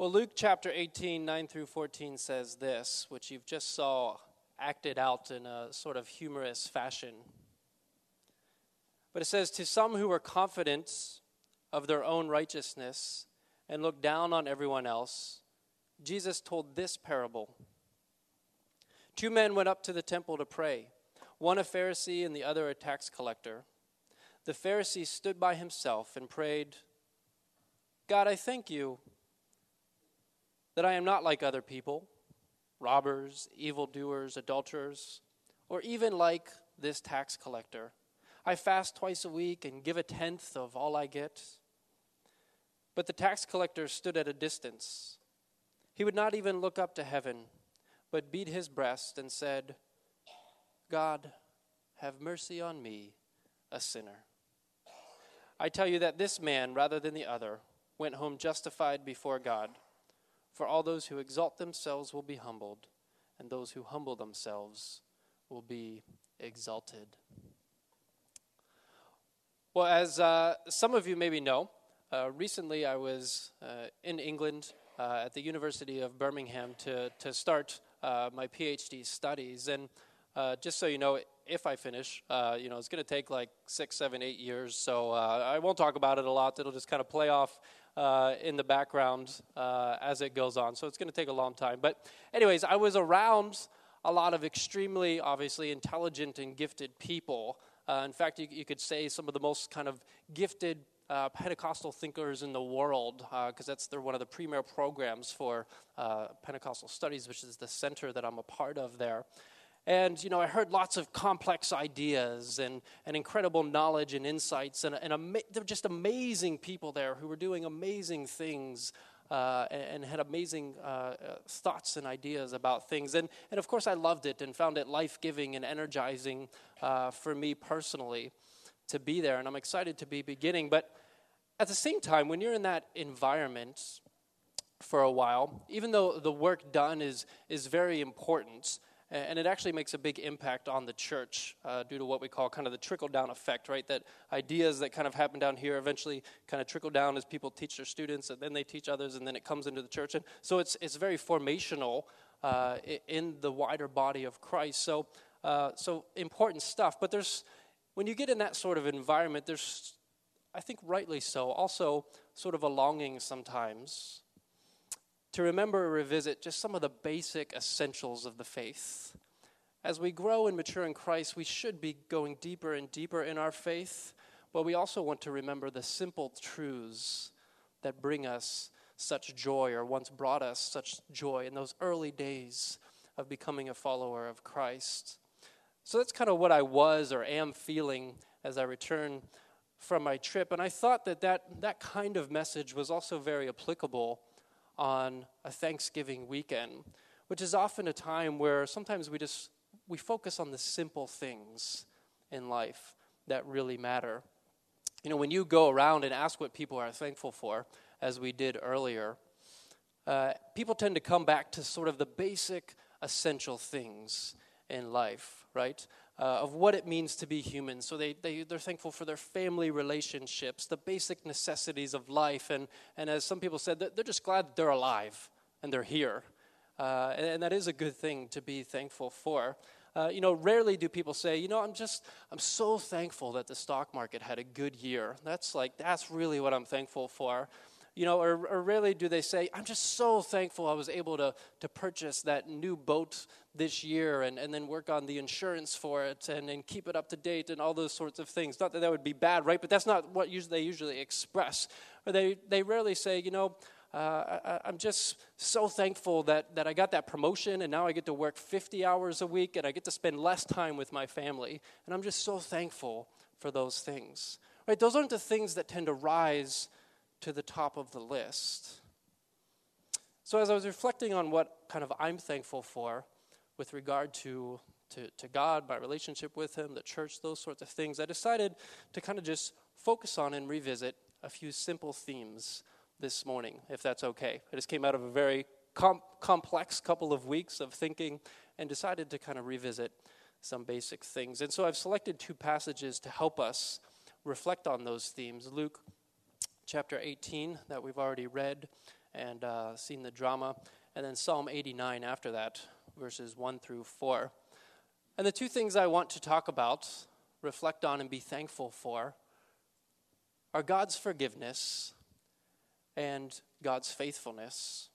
Well, Luke chapter 18, 9 through 14 says this, which you've just saw acted out in a sort of humorous fashion. But it says, "To some who were confident of their own righteousness and looked down on everyone else, Jesus told this parable. 2 men went up to the temple to pray, one a Pharisee and the other a tax collector. The Pharisee stood by himself and prayed, 'God, I thank you that I am not like other people, robbers, evildoers, adulterers, or even like this tax collector. I fast twice a week and give a tenth of all I get.' But the tax collector stood at a distance. He would not even look up to heaven, but beat his breast and said, 'God, have mercy on me, a sinner.' I tell you that this man, rather than the other, went home justified before God. For all those who exalt themselves will be humbled, and those who humble themselves will be exalted." Well, as some of you maybe know, recently I was in England at the University of Birmingham to start my PhD studies. And just so you know, if I finish, it's going to take like 6, 7, 8 years. So I won't talk about it a lot. It'll just kind of play off in the background as it goes on. So it's going to take a long time. But anyways, I was around a lot of extremely, obviously, intelligent and gifted people. In fact, you could say some of the most kind of gifted Pentecostal thinkers in the world, because they're one of the premier programs for Pentecostal studies, which is the center that I'm a part of there. And, I heard lots of complex ideas and incredible knowledge and insights, and they're just amazing people there who were doing amazing things and had amazing thoughts and ideas about things. And of course, I loved it and found it life-giving and energizing for me personally to be there, and I'm excited to be beginning. But at the same time, when you're in that environment for a while, even though the work done is very important, and it actually makes a big impact on the church due to what we call kind of the trickle-down effect, right? That ideas that kind of happen down here eventually kind of trickle down as people teach their students, and then they teach others, and then it comes into the church. And so it's very formational in the wider body of Christ. So important stuff. But when you get in that sort of environment, there's, I think rightly so, also sort of a longing sometimes to remember or revisit just some of the basic essentials of the faith. As we grow and mature in Christ, we should be going deeper and deeper in our faith, but we also want to remember the simple truths that bring us such joy, or once brought us such joy in those early days of becoming a follower of Christ. So that's kind of what I was or am feeling as I return from my trip, and I thought that kind of message was also very applicable on a Thanksgiving weekend, which is often a time where sometimes we focus on the simple things in life that really matter. When you go around and ask what people are thankful for, as we did earlier, people tend to come back to sort of the basic, essential things in life, right? Of what it means to be human. So they're thankful for their family relationships, the basic necessities of life, and as some people said, they're just glad that they're alive and they're here. And that is a good thing to be thankful for. Rarely do people say, I'm so thankful that the stock market had a good year. That's really what I'm thankful for. Or rarely do they say, I'm just so thankful I was able to purchase that new boat this year and then work on the insurance for it and keep it up to date and all those sorts of things. Not that that would be bad, right? But that's not what they usually express. Or they rarely say, I'm just so thankful that I got that promotion and now I get to work 50 hours a week and I get to spend less time with my family. And I'm just so thankful for those things. Right? Those aren't the things that tend to rise to the top of the list. So as I was reflecting on what kind of I'm thankful for with regard to God, my relationship with Him, the church, those sorts of things, I decided to kind of just focus on and revisit a few simple themes this morning, if that's okay. I just came out of a very complex couple of weeks of thinking and decided to kind of revisit some basic things. And so I've selected 2 passages to help us reflect on those themes. Luke chapter 18 that we've already read, and seen the drama, and then Psalm 89 after that, verses 1 through 4. And the two things I want to talk about, reflect on, and be thankful for are God's forgiveness and God's faithfulness.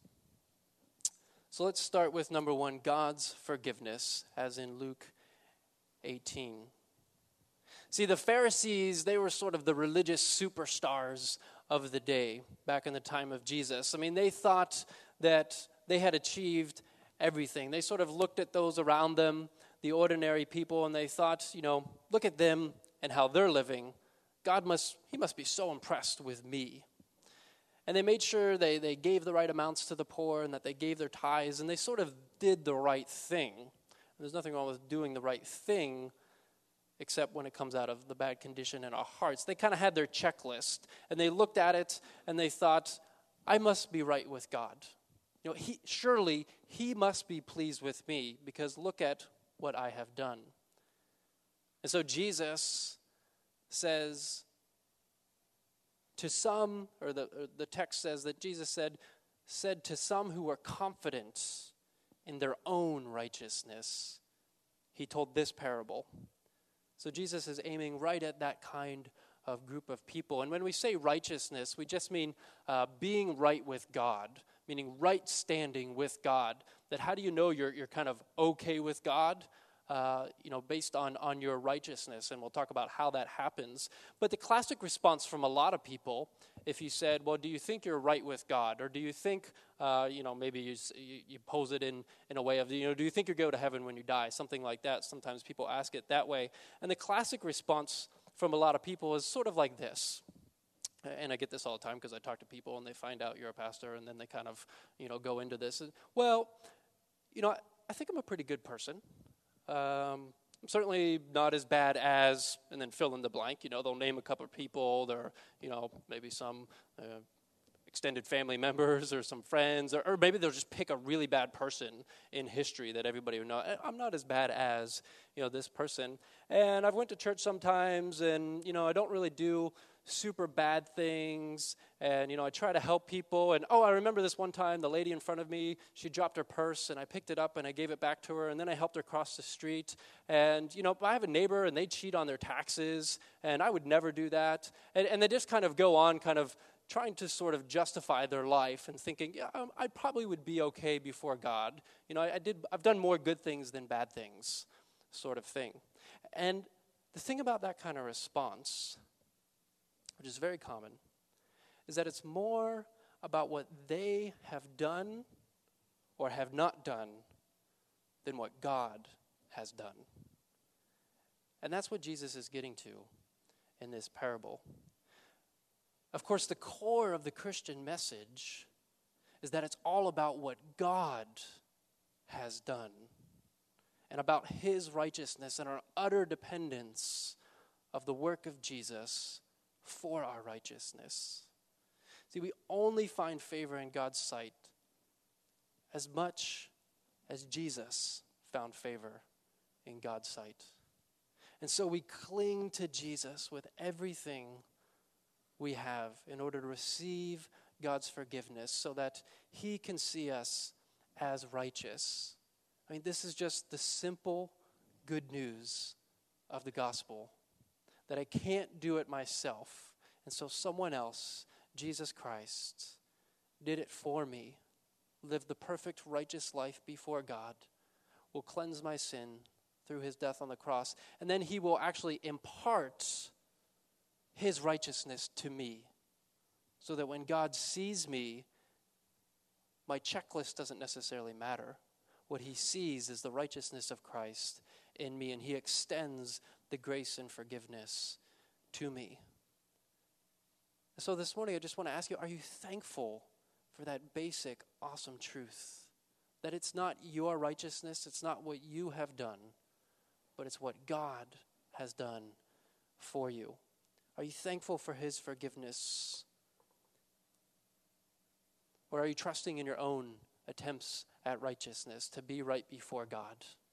So let's start with number one, God's forgiveness, as in Luke 18. See, the Pharisees, they were sort of the religious superstars of the day back in the time of Jesus. I mean, they thought that they had achieved everything. They sort of looked at those around them, the ordinary people, and they thought, look at them and how they're living. He must be so impressed with me. And they made sure they gave the right amounts to the poor and that they gave their tithes, and they sort of did the right thing. And there's nothing wrong with doing the right thing, except when it comes out of the bad condition in our hearts. They kind of had their checklist, and they looked at it, and they thought, I must be right with God. Surely he must be pleased with me, because look at what I have done. And so Jesus says to some, or the text says that Jesus said to some who were confident in their own righteousness, he told this parable. So Jesus is aiming right at that kind of group of people. And when we say righteousness, we just mean being right with God, meaning right standing with God. That how do you know you're kind of okay with God? Based on your righteousness, and we'll talk about how that happens. But the classic response from a lot of people, if you said, well, do you think you're right with God? Or do you think, maybe you pose it in a way of, do you think you go to heaven when you die? Something like that. Sometimes people ask it that way. And the classic response from a lot of people is sort of like this. And I get this all the time because I talk to people and they find out you're a pastor, and then they kind of, go into this. Well, I think I'm a pretty good person. I'm certainly not as bad as, and then fill in the blank. They'll name a couple of people. They're, maybe some extended family members or some friends, or maybe they'll just pick a really bad person in history that everybody would know. I'm not as bad as, this person. And I've went to church sometimes, and, I don't really do super bad things, and I try to help people. And I remember this one time, the lady in front of me, she dropped her purse, and I picked it up and I gave it back to her, and then I helped her cross the street. And I have a neighbor, and they cheat on their taxes, and I would never do that. And they just kind of go on kind of trying to sort of justify their life and thinking, I probably would be okay before God. I've done more good things than bad things, sort of thing. And the thing about that kind of response, which is very common, is that it's more about what they have done or have not done than what God has done. And that's what Jesus is getting to in this parable. Of course, the core of the Christian message is that it's all about what God has done and about his righteousness and our utter dependence of the work of Jesus for our righteousness. See, we only find favor in God's sight as much as Jesus found favor in God's sight. And so we cling to Jesus with everything we have in order to receive God's forgiveness so that he can see us as righteous. I mean, this is just the simple good news of the gospel, that I can't do it myself. And so someone else, Jesus Christ, did it for me, lived the perfect righteous life before God, will cleanse my sin through his death on the cross, and then he will actually impart his righteousness to me, so that when God sees me, my checklist doesn't necessarily matter. What he sees is the righteousness of Christ in me, and he extends the grace and forgiveness to me. So this morning, I just want to ask you, are you thankful for that basic, awesome truth? That it's not your righteousness, it's not what you have done, but it's what God has done for you. Are you thankful for his forgiveness? Or are you trusting in your own attempts at righteousness to be right before God?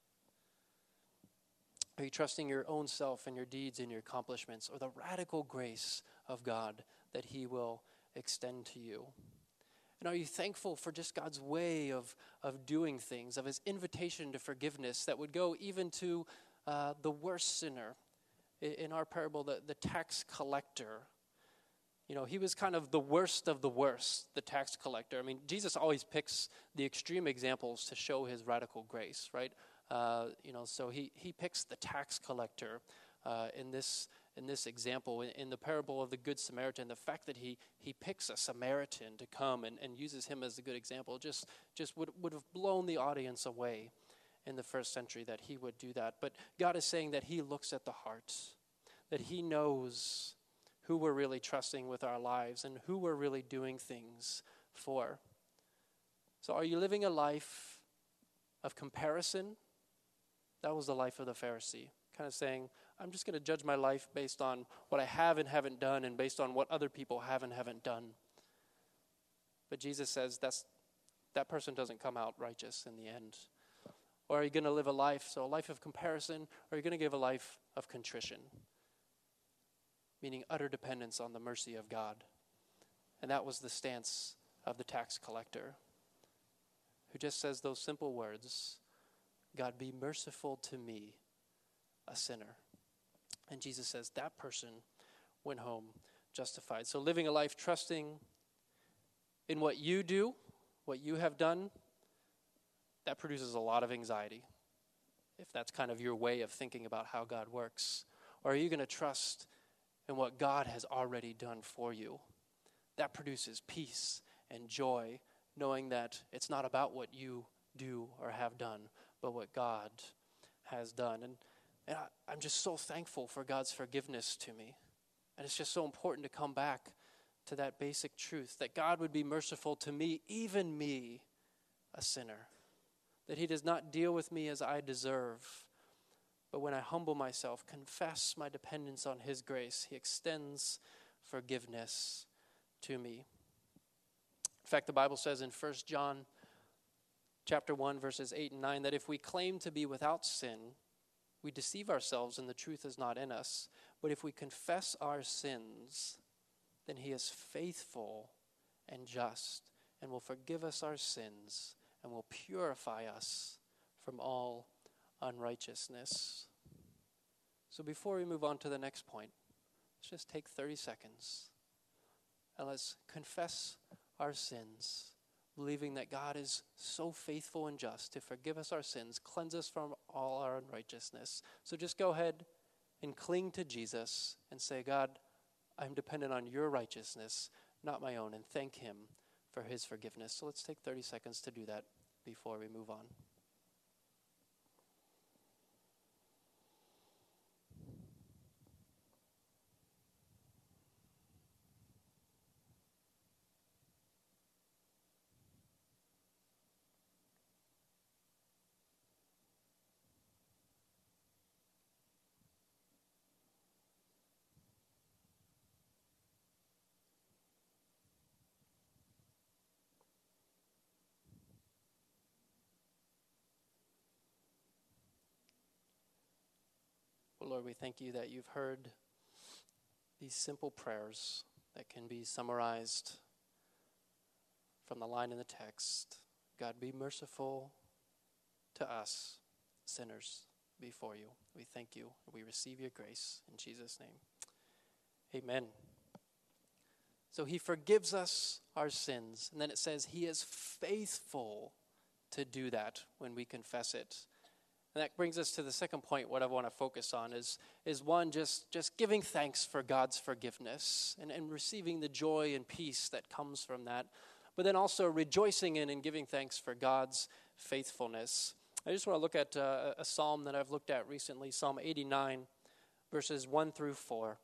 Are you trusting your own self and your deeds and your accomplishments, or the radical grace of God that he will extend to you? And are you thankful for just God's way of doing things, of his invitation to forgiveness that would go even to the worst sinner? In our parable, the tax collector. He was kind of the worst of the worst, the tax collector. I mean, Jesus always picks the extreme examples to show his radical grace, right? So he picks the tax collector in this example. In the parable of the Good Samaritan, the fact that he picks a Samaritan to come and uses him as a good example just would have blown the audience away in the first century that he would do that. But God is saying that he looks at the heart, that he knows who we're really trusting with our lives and who we're really doing things for. So are you living a life of comparison? That was the life of the Pharisee, kind of saying, I'm just going to judge my life based on what I have and haven't done and based on what other people have and haven't done. But Jesus says that person doesn't come out righteous in the end. Or are you going to live a life of comparison, or are you going to give a life of contrition? Meaning utter dependence on the mercy of God. And that was the stance of the tax collector, who just says those simple words, God, be merciful to me, a sinner. And Jesus says that person went home justified. So living a life trusting in what you do, what you have done, that produces a lot of anxiety, if that's kind of your way of thinking about how God works. Or are you going to trust in what God has already done for you? That produces peace and joy, knowing that it's not about what you do or have done, but what God has done. And I'm just so thankful for God's forgiveness to me. And it's just so important to come back to that basic truth, that God would be merciful to me, even me, a sinner. That he does not deal with me as I deserve, but when I humble myself, confess my dependence on his grace, he extends forgiveness to me. In fact, the Bible says in 1 John chapter 1, verses 8 and 9, that if we claim to be without sin, we deceive ourselves and the truth is not in us. But if we confess our sins, then he is faithful and just and will forgive us our sins and will purify us from all unrighteousness. So before we move on to the next point, let's just take 30 seconds and let's confess our sins, believing that God is so faithful and just to forgive us our sins, cleanse us from all our unrighteousness. So just go ahead and cling to Jesus and say, God, I'm dependent on your righteousness, not my own, and thank him for his forgiveness. So let's take 30 seconds to do that before we move on. Lord, we thank you that you've heard these simple prayers that can be summarized from the line in the text. God, be merciful to us, sinners, before you. We thank you. We receive your grace in Jesus' name. Amen. So he forgives us our sins. And then it says he is faithful to do that when we confess it. And that brings us to the second point. What I want to focus on is one, just giving thanks for God's forgiveness and receiving the joy and peace that comes from that. But then also rejoicing in and giving thanks for God's faithfulness. I just want to look at a psalm that I've looked at recently, Psalm 89, verses 1 through 4,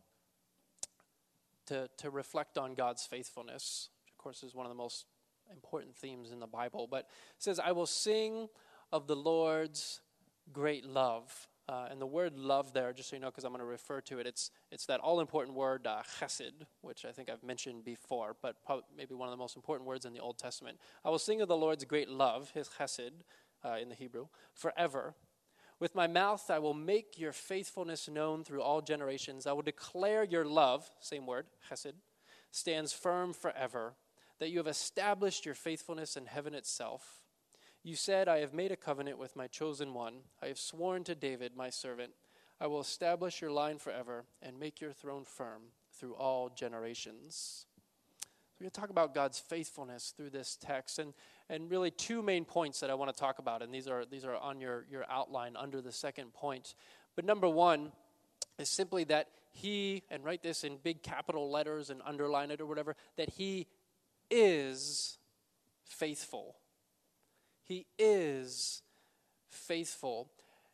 to reflect on God's faithfulness, which of course is one of the most important themes in the Bible. But it says, I will sing of the Lord's great love. And the word love there, just so you know, because I'm going to refer to it, it's that all-important word, chesed, which I think I've mentioned before, but probably maybe one of the most important words in the Old Testament. I will sing of the Lord's great love, his chesed, in the Hebrew, forever. With my mouth I will make your faithfulness known through all generations. I will declare your love, same word, chesed, stands firm forever. that you have established your faithfulness in heaven itself. You said, I have made a covenant with my chosen one. I have sworn to David, my servant, I will establish your line forever and make your throne firm through all generations. We're going to talk about God's faithfulness through this text, and really two main points that I want to talk about, and these are on your outline under the second point. But number one is simply that he, and write this in big capital letters and underline it or whatever, that he is faithful. He is faithful.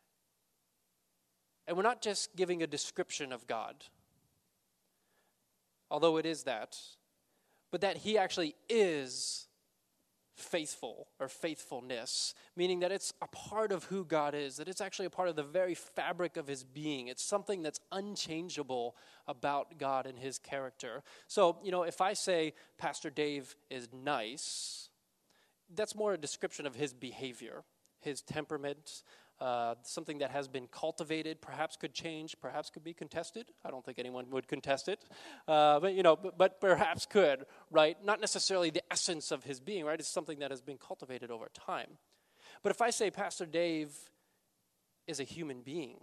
And we're not just giving a description of God, although it is that, but that he actually is faithful or faithfulness, meaning that it's a part of who God is, that it's actually a part of the very fabric of his being. It's something that's unchangeable about God and his character. So, if I say Pastor Dave is nice, that's more a description of his behavior, his temperament, something that has been cultivated, perhaps could change, perhaps could be contested. I don't think anyone would contest it, but perhaps could, right? Not necessarily the essence of his being, right? It's something that has been cultivated over time. But if I say Pastor Dave is a human being,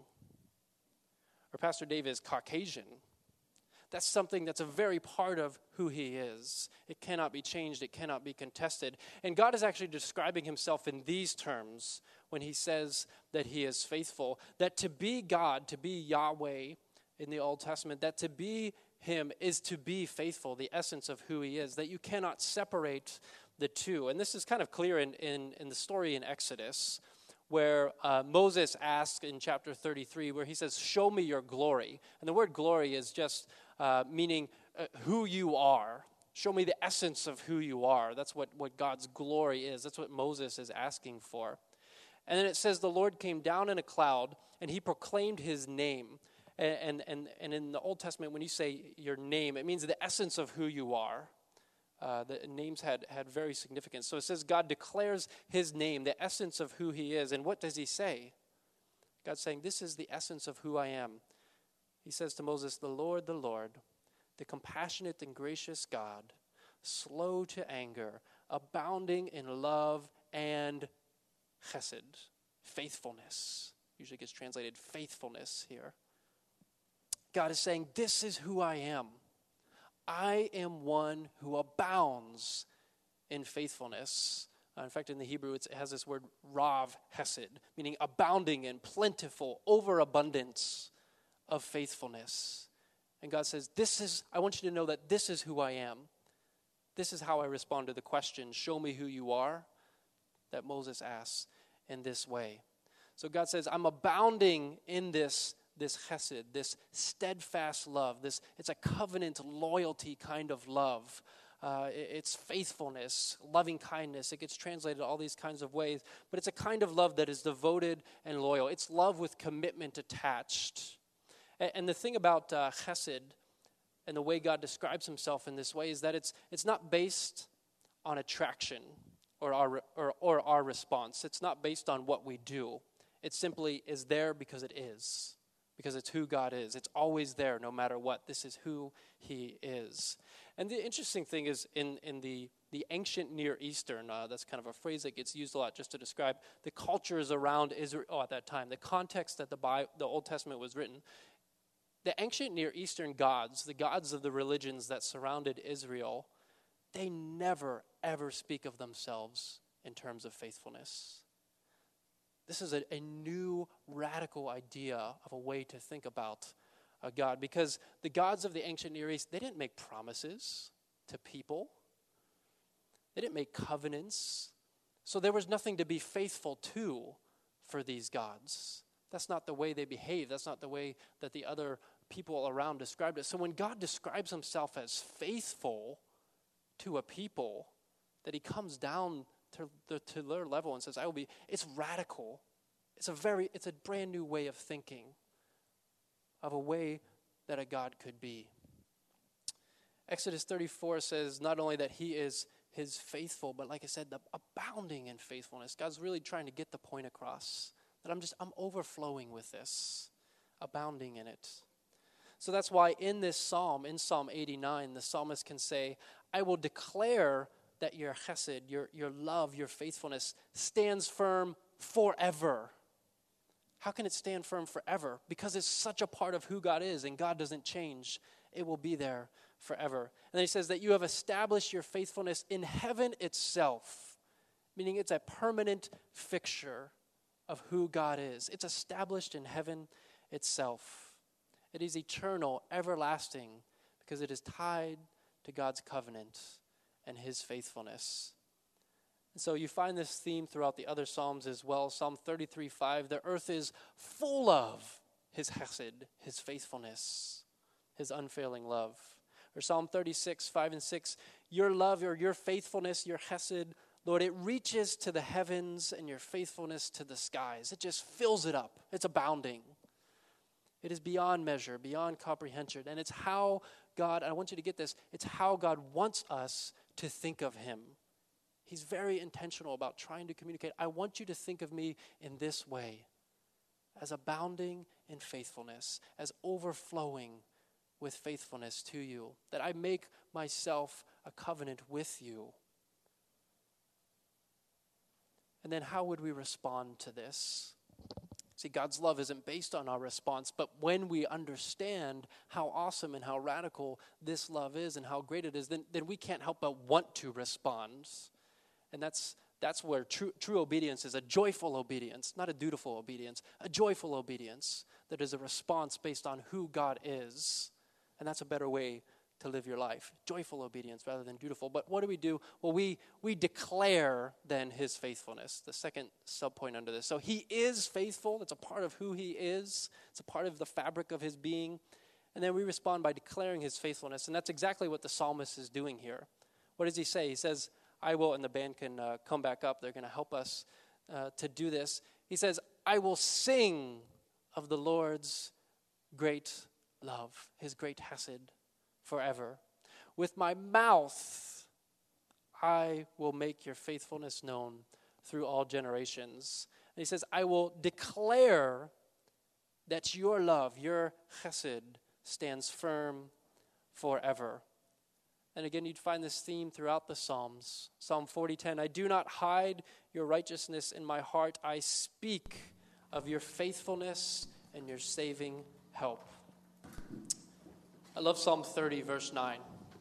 or Pastor Dave is Caucasian, that's something that's a very part of who he is. It cannot be changed. It cannot be contested. And God is actually describing himself in these terms when he says that he is faithful. That to be God, to be Yahweh in the Old Testament, that to be him is to be faithful, the essence of who he is, that you cannot separate the two. And this is kind of clear in the story in Exodus, where Moses asks in chapter 33, where he says, show me your glory. And the word glory is just meaning who you are. Show me the essence of who you are. That's what God's glory is. That's what Moses is asking for. And then it says the Lord came down in a cloud, and he proclaimed his name. And in the Old Testament, when you say your name, it means the essence of who you are. The names had very significance. So it says God declares his name, the essence of who he is. And what does he say? God's saying, this is the essence of who I am. He says to Moses, the Lord, the compassionate and gracious God, slow to anger, abounding in love and chesed, faithfulness. Usually gets translated faithfulness here. God is saying, this is who I am. I am one who abounds in faithfulness. In fact, in the Hebrew, it has this word rav hesed, meaning abounding and plentiful, overabundance of faithfulness. And God says, I want you to know that this is who I am. This is how I respond to the question, show me who you are, that Moses asks in this way. So God says, I'm abounding in this chesed, this steadfast love. It's a covenant loyalty kind of love. It's faithfulness, loving kindness. It gets translated all these kinds of ways. But it's a kind of love that is devoted and loyal. It's love with commitment attached. And the thing about chesed and the way God describes himself in this way is that it's not based on attraction or our response. It's not based on what we do. It simply is there because it is. Because it's who God is. It's always there no matter what. This is who he is. And the interesting thing is in the ancient Near Eastern, that's kind of a phrase that gets used a lot just to describe the cultures around Israel at that time, the context that the Old Testament was written. The ancient Near Eastern gods, the gods of the religions that surrounded Israel, they never, ever speak of themselves in terms of faithfulness. This is a new, radical idea of a way to think about a God. Because the gods of the ancient Near East, they didn't make promises to people. They didn't make covenants. So there was nothing to be faithful to for these gods. That's not the way they behave. That's not the way that the other people around described it. So when God describes himself as faithful to a people, that he comes down to their level and says, I will be, it's radical. It's a brand new way of thinking of a way that a God could be. Exodus 34 says not only that he is his faithful, but like I said, the abounding in faithfulness. God's really trying to get the point across that I'm overflowing with this, abounding in it. So that's why in this psalm, in Psalm 89, the psalmist can say, I will declare that your chesed, your love, your faithfulness stands firm forever. How can it stand firm forever? Because it's such a part of who God is, and God doesn't change. It will be there forever. And then he says that you have established your faithfulness in heaven itself, meaning it's a permanent fixture of who God is. It's established in heaven itself. It is eternal, everlasting, because it is tied to God's covenant and his faithfulness. And so you find this theme throughout the other Psalms as well. Psalm 33:5, the earth is full of his chesed, his faithfulness, his unfailing love. Or Psalm 36:5-6, your love or your faithfulness, your chesed, Lord, it reaches to the heavens and your faithfulness to the skies. It just fills it up. It's abounding. It is beyond measure, beyond comprehension. And it's how God, I want you to get this, it's how God wants us to think of him. He's very intentional about trying to communicate. I want you to think of me in this way, as abounding in faithfulness, as overflowing with faithfulness to you, that I make myself a covenant with you. And then how would we respond to this? See, God's love isn't based on our response, but when we understand how awesome and how radical this love is and how great it is, then we can't help but want to respond. And that's where true obedience is a joyful obedience, not a dutiful obedience, a joyful obedience that is a response based on who God is. And that's a better way to live your life. Joyful obedience rather than dutiful. But what do? Well, we declare then his faithfulness. The second subpoint under this. So he is faithful. That's a part of who he is. It's a part of the fabric of his being. And then we respond by declaring his faithfulness. And that's exactly what the psalmist is doing here. What does he say? He says, I will, and the band can come back up. They're going to help us to do this. He says, I will sing of the Lord's great love, his great hesed forever. With my mouth, I will make your faithfulness known through all generations. And he says, I will declare that your love, your chesed, stands firm forever. And again, you'd find this theme throughout the Psalms. Psalm 40:10, I do not hide your righteousness in my heart. I speak of your faithfulness and your saving help. I love Psalm 30, verse 9. It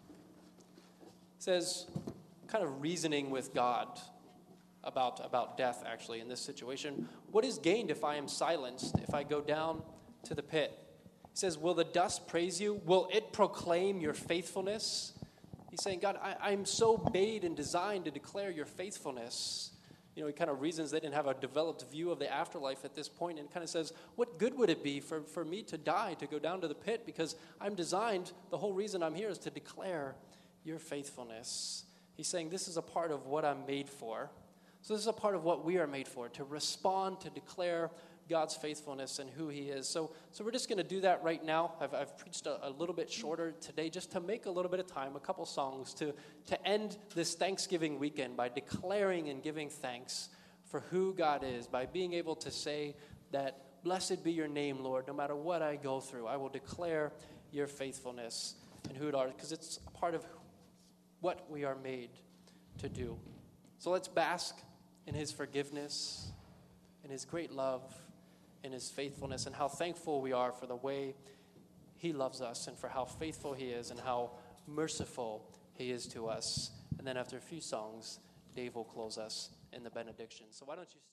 says, kind of reasoning with God about death, actually, in this situation. What is gained if I am silenced, if I go down to the pit? He says, will the dust praise you? Will it proclaim your faithfulness? He's saying, God, I'm so made and designed to declare your faithfulness. You know, he kind of reasons they didn't have a developed view of the afterlife at this point, and kind of says, what good would it be for me to die, to go down to the pit? Because I'm designed, the whole reason I'm here is to declare your faithfulness. He's saying this is a part of what I'm made for. So this is a part of what we are made for, to respond, to declare God's faithfulness and who he is. So we're just going to do that right now. I've preached a little bit shorter today just to make a little bit of time, a couple songs to end this Thanksgiving weekend by declaring and giving thanks for who God is, by being able to say that, blessed be your name, Lord, no matter what I go through, I will declare your faithfulness and who it are, because it's a part of what we are made to do. So let's bask in his forgiveness, in his great love, in his faithfulness, and how thankful we are for the way he loves us and for how faithful he is and how merciful he is to us. And then after a few songs, Dave will close us in the benediction. So why don't you...